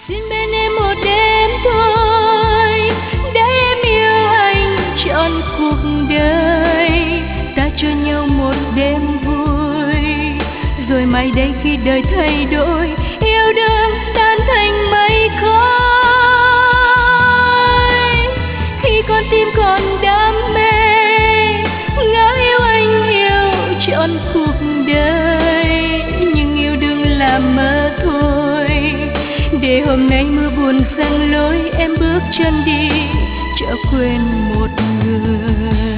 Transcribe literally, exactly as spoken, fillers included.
Xin bên em một đêm thôi để em yêu anh trọn cuộc đời. Ta cho nhau một đêm vui, rồi mai đây khi đời thay đổi, yêu đương tan thành mây khói. Khi con tim còn đam mê, ngỡ yêu anh yêu trọn cuộc đời, nhưng yêu đương là mơ thôi. Để hôm nay mưa buồn giăng lối, em bước chân đi chợ quên một người.